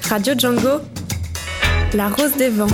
Radio Django, la rose des vents.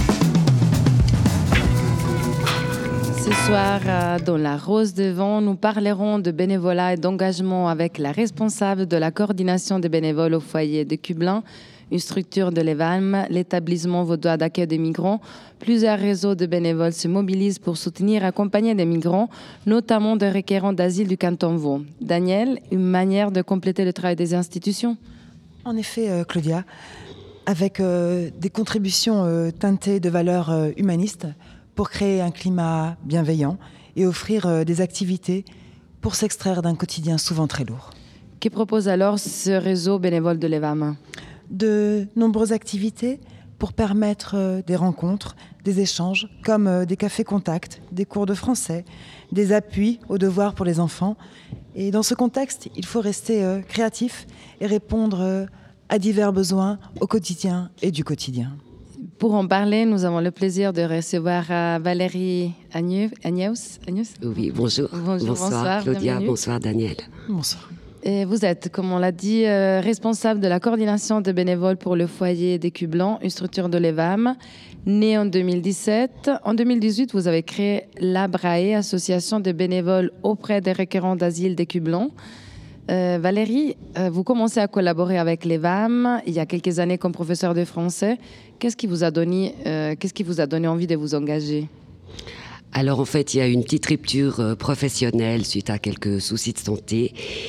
Ce soir, dans la Rose des Vents, nous parlerons de bénévolat et d'engagement avec la responsable de la coordination des bénévoles au foyer de Cublin, une structure de l'EVAM, l'établissement vaudois d'accueil des migrants. Plusieurs réseaux de bénévoles se mobilisent pour soutenir et accompagner des migrants, notamment des requérants d'asile du canton Vaud. Daniel, une manière de compléter le travail des institutions ? En effet, Claudia, avec des contributions teintées de valeurs humanistes, pour créer un climat bienveillant et offrir des activités pour s'extraire d'un quotidien souvent très lourd. Que propose alors ce réseau bénévole de l'EVAM ? De nombreuses activités pour permettre des rencontres, des échanges, comme des cafés contacts, des cours de français, des appuis aux devoirs pour les enfants. Et dans ce contexte, il faut rester créatif et répondre à divers besoins au quotidien et du quotidien. Pour en parler, nous avons le plaisir de recevoir Valérie Agneus. Oui, bonjour. Bonsoir Claudia, bienvenue. Bonsoir Daniel. Bonsoir. Et vous êtes, comme on l'a dit, responsable de la coordination des bénévoles pour le foyer des Cublans, une structure de l'EVAM, née en 2017. En 2018, vous avez créé l'ABRAE, Association des bénévoles auprès des requérants d'asile des Cublans. Valérie, vous commencez à collaborer avec l'EVAM il y a quelques années comme professeur de français. Qu'est-ce qui vous a donné envie de vous engager ? Alors en fait, il y a eu une petite rupture professionnelle suite à quelques soucis de santé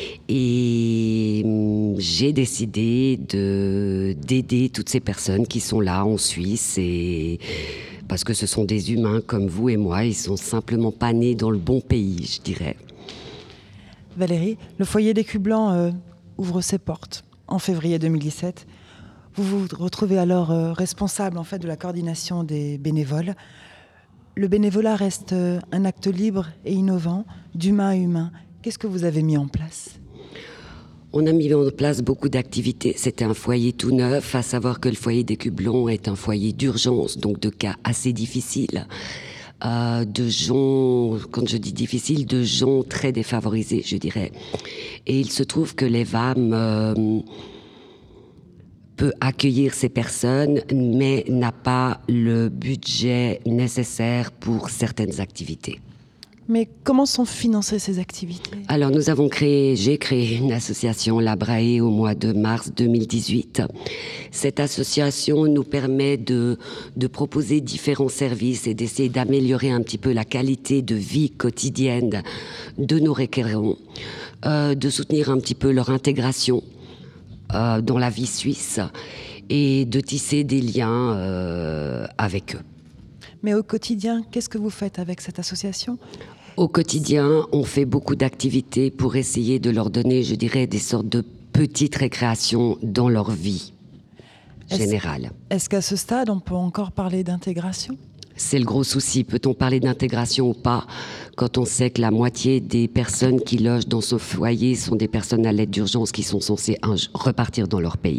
et j'ai décidé d'aider toutes ces personnes qui sont là en Suisse et parce que ce sont des humains comme vous et moi, ils sont simplement pas nés dans le bon pays, je dirais. Valérie, le foyer des Cublans ouvre ses portes en février 2017. Vous vous retrouvez alors responsable en fait, de la coordination des bénévoles. Le bénévolat reste un acte libre et innovant, d'humain à humain. Qu'est-ce que vous avez mis en place ? On a mis en place beaucoup d'activités. C'était un foyer tout neuf, à savoir que le foyer des Cublans est un foyer d'urgence, donc de cas assez difficiles. De gens, quand je dis difficile, de gens très défavorisés, je dirais. Et il se trouve que l'EVAM peut accueillir ces personnes, mais n'a pas le budget nécessaire pour certaines activités. Mais comment sont financées ces activités ? Alors j'ai créé une association, l'ABRAE, au mois de mars 2018. Cette association nous permet de proposer différents services et d'essayer d'améliorer un petit peu la qualité de vie quotidienne de nos requérants, de soutenir un petit peu leur intégration dans la vie suisse et de tisser des liens avec eux. Mais au quotidien, qu'est-ce que vous faites avec cette association ? Au quotidien, on fait beaucoup d'activités pour essayer de leur donner, je dirais, des sortes de petites récréations dans leur vie générale. Est-ce qu'à ce stade, on peut encore parler d'intégration ? C'est le gros souci. Peut-on parler d'intégration ou pas quand on sait que la moitié des personnes qui logent dans ce foyer sont des personnes à l'aide d'urgence qui sont censées repartir dans leur pays ?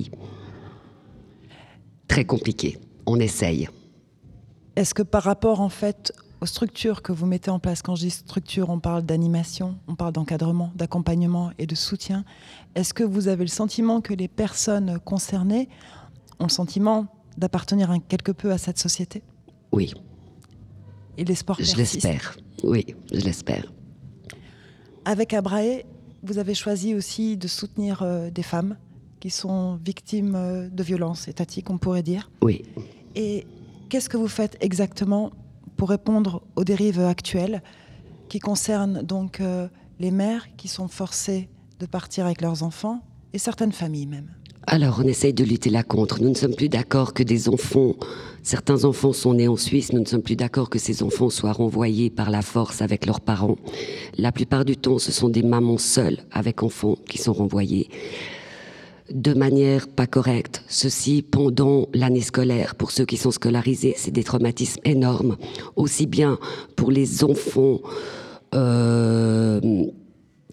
Très compliqué. On essaye. Est-ce que par rapport, en fait, aux structures que vous mettez en place, quand je dis structure, on parle d'animation, on parle d'encadrement, d'accompagnement et de soutien, est-ce que vous avez le sentiment que les personnes concernées ont le sentiment d'appartenir quelque peu à cette société ? Oui. Et l'espoir persiste ? Je l'espère. Oui, je l'espère. Avec ABRAE, vous avez choisi aussi de soutenir des femmes qui sont victimes de violences étatiques, on pourrait dire. Oui. Et qu'est-ce que vous faites exactement pour répondre aux dérives actuelles qui concernent donc les mères qui sont forcées de partir avec leurs enfants et certaines familles même ? Alors, on essaye de lutter là contre. Nous ne sommes plus d'accord que certains enfants sont nés en Suisse, nous ne sommes plus d'accord que ces enfants soient renvoyés par la force avec leurs parents. La plupart du temps, ce sont des mamans seules avec enfants qui sont renvoyées de manière pas correcte. Ceci pendant l'année scolaire. Pour ceux qui sont scolarisés, c'est des traumatismes énormes. Aussi bien pour les enfants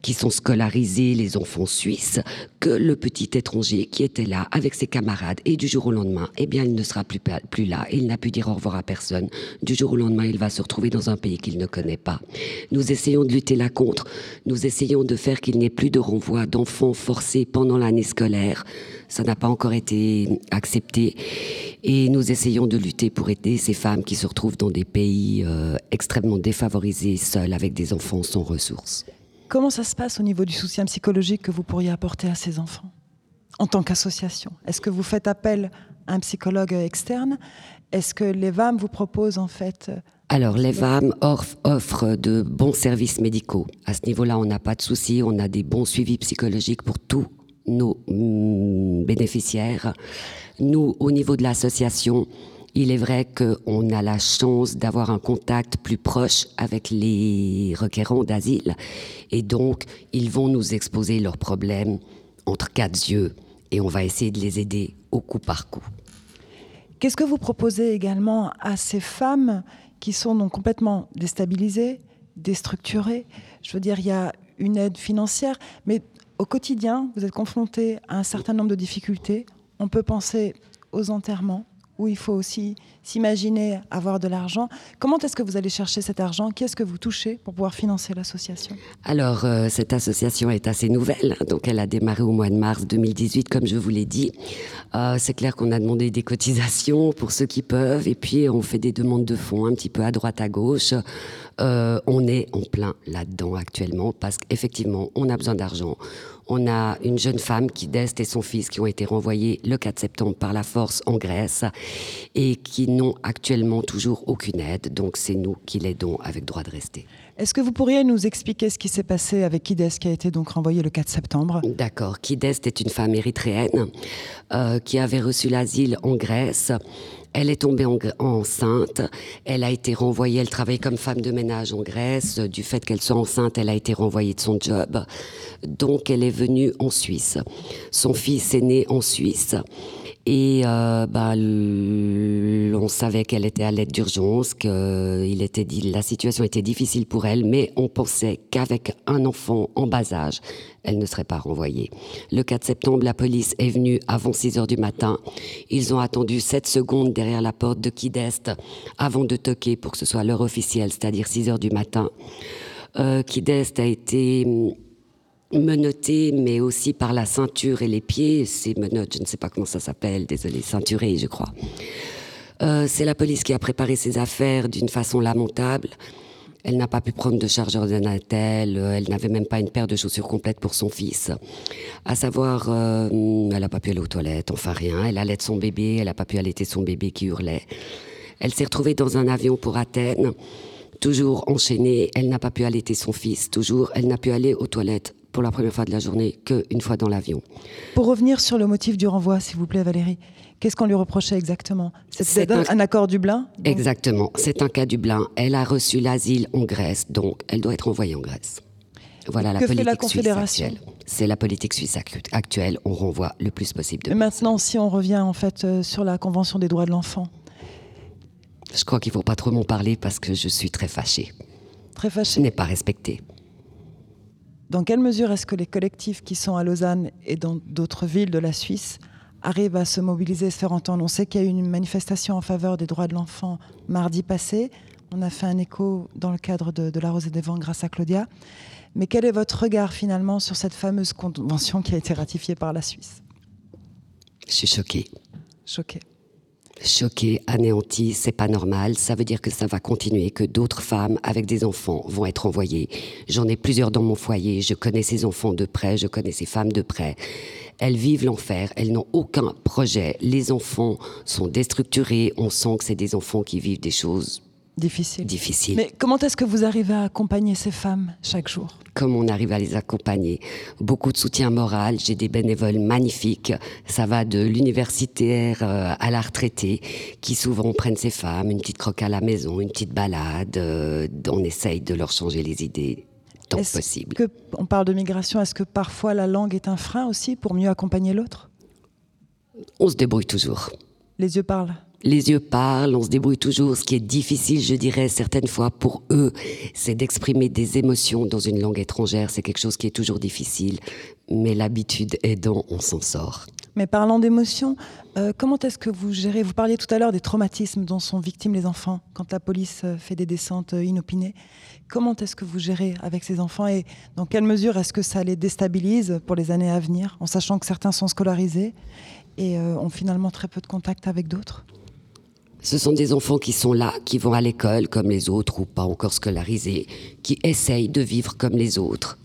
qui sont scolarisés, les enfants suisses, que le petit étranger qui était là avec ses camarades. Et du jour au lendemain, eh bien, il ne sera plus là. Il n'a pu dire au revoir à personne. Du jour au lendemain, il va se retrouver dans un pays qu'il ne connaît pas. Nous essayons de lutter là contre. Nous essayons de faire qu'il n'y ait plus de renvoi d'enfants forcés pendant l'année scolaire. Ça n'a pas encore été accepté. Et nous essayons de lutter pour aider ces femmes qui se retrouvent dans des pays extrêmement défavorisés, seules, avec des enfants sans ressources. Comment ça se passe au niveau du soutien psychologique que vous pourriez apporter à ces enfants en tant qu'association? Est-ce que vous faites appel à un psychologue externe? Est-ce que les VAM vous proposent en fait... Alors, les VAM offrent de bons services médicaux. À ce niveau-là, on n'a pas de souci. On a des bons suivis psychologiques pour tous nos bénéficiaires. Nous, au niveau de l'association, il est vrai qu'on a la chance d'avoir un contact plus proche avec les requérants d'asile. Et donc, ils vont nous exposer leurs problèmes entre quatre yeux. Et on va essayer de les aider au coup par coup. Qu'est-ce que vous proposez également à ces femmes qui sont donc complètement déstabilisées, déstructurées? Je veux dire, il y a une aide financière, mais au quotidien, vous êtes confrontés à un certain nombre de difficultés. On peut penser aux enterrements, où il faut aussi s'imaginer avoir de l'argent. Comment est-ce que vous allez chercher cet argent? Qu'est-ce que vous touchez pour pouvoir financer l'association? Alors, cette association est assez nouvelle, donc elle a démarré au mois de mars 2018, comme je vous l'ai dit. C'est clair qu'on a demandé des cotisations pour ceux qui peuvent, et puis on fait des demandes de fonds un petit peu à droite, à gauche. On est en plein là-dedans actuellement, parce qu'effectivement, on a besoin d'argent. On a une jeune femme, Kidest, et son fils qui ont été renvoyés le 4 septembre par la force en Grèce et qui n'ont actuellement toujours aucune aide. Donc c'est nous qui l'aidons avec droit de rester. Est-ce que vous pourriez nous expliquer ce qui s'est passé avec Kidest qui a été donc renvoyé le 4 septembre? D'accord. Kidest est une femme érythréenne qui avait reçu l'asile en Grèce. Elle est tombée enceinte, elle a été renvoyée, elle travaillait comme femme de ménage en Grèce. Du fait qu'elle soit enceinte, elle a été renvoyée de son job. Donc elle est venue en Suisse. Son fils est né en Suisse. Et on savait qu'elle était à l'aide d'urgence, la situation était difficile pour elle, mais on pensait qu'avec un enfant en bas âge, elle ne serait pas renvoyée. Le 4 septembre, la police est venue avant 6 heures du matin. Ils ont attendu 7 secondes derrière la porte de Kidest avant de toquer pour que ce soit l'heure officielle, c'est-à-dire 6 heures du matin. Kidest a été menottée, mais aussi par la ceinture et les pieds. Ces menottes, je ne sais pas comment ça s'appelle, désolée, ceinturée, je crois. C'est la police qui a préparé ses affaires d'une façon lamentable. Elle n'a pas pu prendre de chargeur de natel, elle n'avait même pas une paire de chaussures complètes pour son fils. À savoir, elle n'a pas pu aller aux toilettes, enfin rien. Elle allait son bébé, elle n'a pas pu allaiter son bébé qui hurlait. Elle s'est retrouvée dans un avion pour Athènes, toujours enchaînée. Elle n'a pas pu allaiter son fils, toujours. Elle n'a pu aller aux toilettes pour la première fois de la journée qu'une fois dans l'avion. Pour revenir sur le motif du renvoi, s'il vous plaît, Valérie, qu'est-ce qu'on lui reprochait exactement? C'est un accord Dublin? Exactement, c'est un cas Dublin. Elle a reçu l'asile en Grèce, donc elle doit être envoyée en Grèce. Voilà la politique la Confédération suisse actuelle. C'est la politique suisse actuelle, on renvoie le plus possible de Mais maintenant, si on revient en fait sur la Convention des droits de l'enfant. Je crois qu'il ne faut pas trop m'en parler parce que je suis très fâchée. Très fâchée. Ce n'est pas respecté. Dans quelle mesure est-ce que les collectifs qui sont à Lausanne et dans d'autres villes de la Suisse arrivent à se mobiliser et se faire entendre? On sait qu'il y a eu une manifestation en faveur des droits de l'enfant mardi passé. On a fait un écho dans le cadre de la Rose et des Vents grâce à Claudia. Mais quel est votre regard finalement sur cette fameuse convention qui a été ratifiée par la Suisse? Je suis choquée. Choquée. Choquée, anéantie, c'est pas normal. Ça veut dire que ça va continuer, que d'autres femmes avec des enfants vont être envoyées. J'en ai plusieurs dans mon foyer. Je connais ces enfants de près, je connais ces femmes de près. Elles vivent l'enfer, elles n'ont aucun projet. Les enfants sont déstructurés. On sent que c'est des enfants qui vivent des choses difficiles. Mais comment est-ce que vous arrivez à accompagner ces femmes chaque jour? Comme on arrive à les accompagner. Beaucoup de soutien moral, j'ai des bénévoles magnifiques. Ça va de l'universitaire à la retraitée, qui souvent prennent ces femmes, une petite croque à la maison, une petite balade. On essaye de leur changer les idées tant que possible. On parle de migration, est-ce que parfois la langue est un frein aussi pour mieux accompagner l'autre? On se débrouille toujours. Les yeux parlent? Les yeux parlent, on se débrouille toujours. Ce qui est difficile, je dirais, certaines fois pour eux, c'est d'exprimer des émotions dans une langue étrangère. C'est quelque chose qui est toujours difficile. Mais l'habitude aidant, on s'en sort. Mais parlant d'émotions, comment est-ce que vous gérez? Vous parliez tout à l'heure des traumatismes dont sont victimes les enfants quand la police fait des descentes inopinées. Comment est-ce que vous gérez avec ces enfants et dans quelle mesure est-ce que ça les déstabilise pour les années à venir, en sachant que certains sont scolarisés et ont finalement très peu de contact avec d'autres? Ce sont des enfants qui sont là, qui vont à l'école comme les autres ou pas encore scolarisés, qui essayent de vivre comme les autres.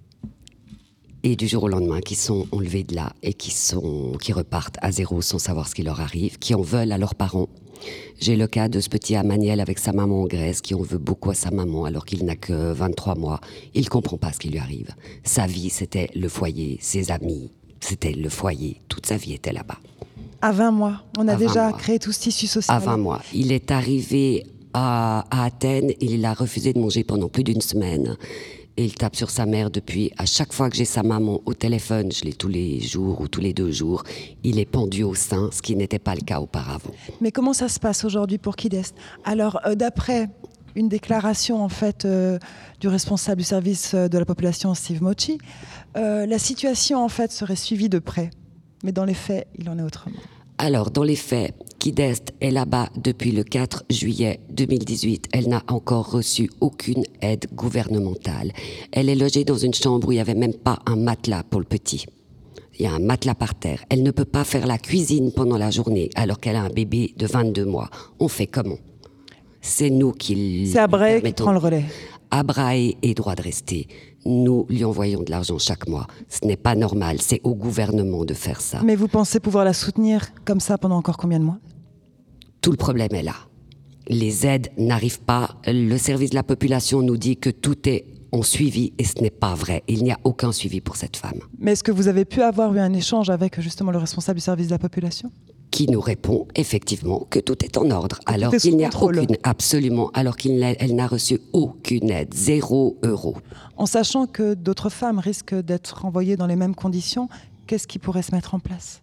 Et du jour au lendemain, qui sont enlevés de là et qui repartent à zéro sans savoir ce qui leur arrive, qui en veulent à leurs parents. J'ai le cas de ce petit Amaniel avec sa maman en Grèce, qui en veut beaucoup à sa maman alors qu'il n'a que 23 mois. Il ne comprend pas ce qui lui arrive. Sa vie, c'était le foyer, ses amis, c'était le foyer. Toute sa vie était là-bas. À 20 mois, on a déjà créé tout ce tissu social. À 20 mois. Il est arrivé à Athènes, il a refusé de manger pendant plus d'une semaine. Et il tape sur sa mère depuis. À chaque fois que j'ai sa maman au téléphone, je l'ai tous les jours ou tous les 2 jours, il est pendu au sein, ce qui n'était pas le cas auparavant. Mais comment ça se passe aujourd'hui pour Kidest? Alors, d'après une déclaration en fait du responsable du service de la population, Steve Mochi, la situation en fait serait suivie de près. Mais dans les faits, il en est autrement. Alors, dans les faits, Kidest est là-bas depuis le 4 juillet 2018. Elle n'a encore reçu aucune aide gouvernementale. Elle est logée dans une chambre où il n'y avait même pas un matelas pour le petit. Il y a un matelas par terre. Elle ne peut pas faire la cuisine pendant la journée alors qu'elle a un bébé de 22 mois. On fait comment? C'est nous qui... C'est Abrae qui prend le relais. Abrae est droit de rester. Nous lui envoyons de l'argent chaque mois. Ce n'est pas normal, c'est au gouvernement de faire ça. Mais vous pensez pouvoir la soutenir comme ça pendant encore combien de mois? Tout le problème est là. Les aides n'arrivent pas. Le service de la population nous dit que tout est en suivi et ce n'est pas vrai. Il n'y a aucun suivi pour cette femme. Mais est-ce que vous avez pu avoir eu un échange avec justement le responsable du service de la population? Qui nous répond effectivement que tout est en ordre, alors qu'il n'y a aucune, absolument, alors qu'elle n'a reçu aucune aide, 0 €. En sachant que d'autres femmes risquent d'être envoyées dans les mêmes conditions, qu'est-ce qui pourrait se mettre en place?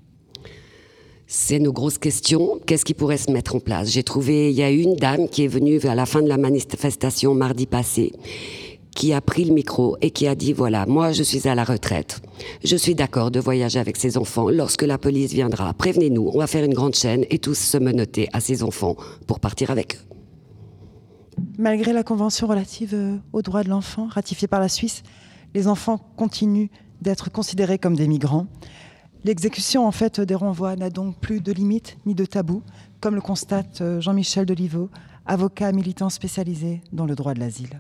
C'est nos grosses questions. Qu'est-ce qui pourrait se mettre en place? J'ai trouvé, il y a une dame qui est venue à la fin de la manifestation mardi passé, qui a pris le micro et qui a dit, voilà, moi je suis à la retraite. Je suis d'accord de voyager avec ses enfants. Lorsque la police viendra, prévenez-nous, on va faire une grande chaîne et tous se menotter à ses enfants pour partir avec eux. Malgré la convention relative aux droits de l'enfant, ratifiée par la Suisse, les enfants continuent d'être considérés comme des migrants. L'exécution en fait des renvois n'a donc plus de limites ni de tabous, comme le constate Jean-Michel Deliveau, avocat militant spécialisé dans le droit de l'asile.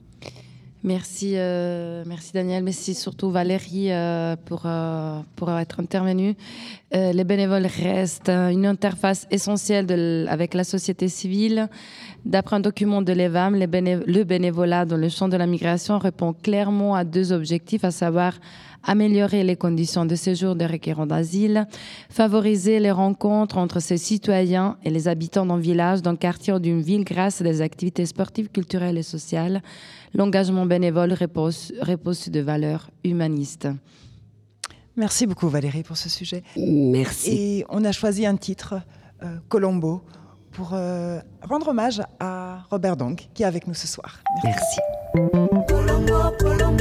Merci Daniel, merci surtout Valérie pour être intervenue. Les bénévoles restent une interface essentielle avec la société civile. D'après un document de l'EVAM, le bénévolat dans le champ de la migration répond clairement à 2 objectifs, à savoir améliorer les conditions de séjour des requérants d'asile, favoriser les rencontres entre ces citoyens et les habitants d'un village, d'un quartier ou d'une ville grâce à des activités sportives, culturelles et sociales. L'engagement bénévole repose sur des valeurs humanistes. Merci beaucoup Valérie pour ce sujet. Merci. Et on a choisi un titre, Colombo, pour rendre hommage à Robert Dong, qui est avec nous ce soir. Merci. Colombo, Colombo.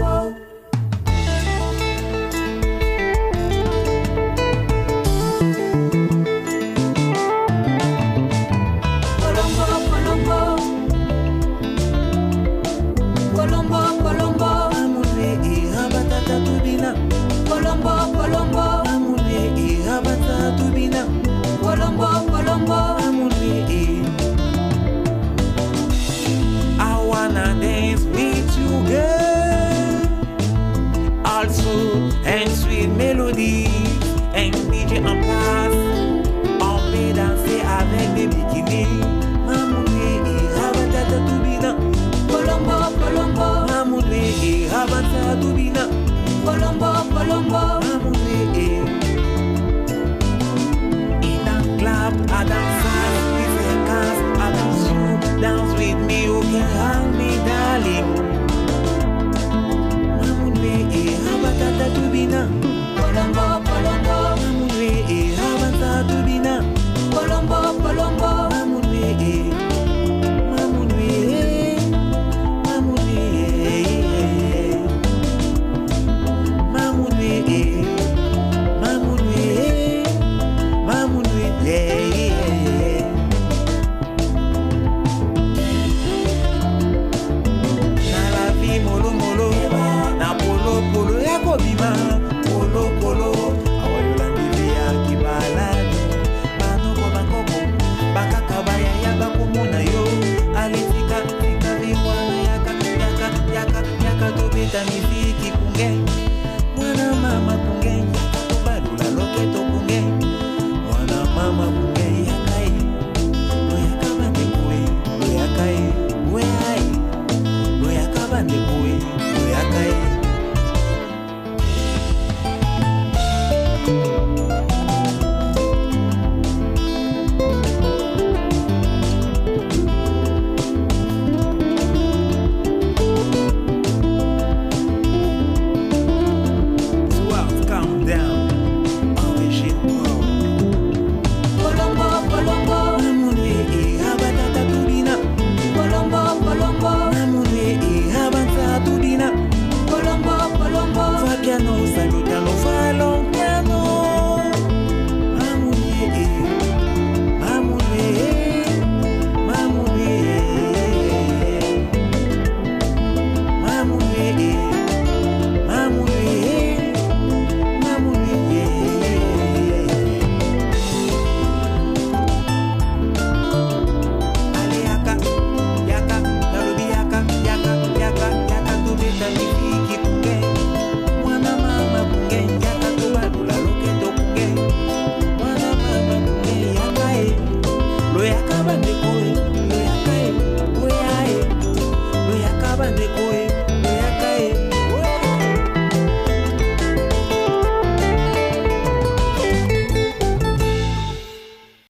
I wanna dance with you, girl. Also, and sweet melodies, and DJ en place. On peut danser avec des bikinis. Mamoulé et rabatata tubina. Colombo, Colombo. Mamoulé et rabatata tubina. Colombo, Colombo. Mamoulé et clap, I dance with fréquence, attention, dance with me, you can hold me, darling. Mamoulé et rabatata tubina. Colombo, Colombo. Mamoulé et rabatata tubina. Colombo, Yeah.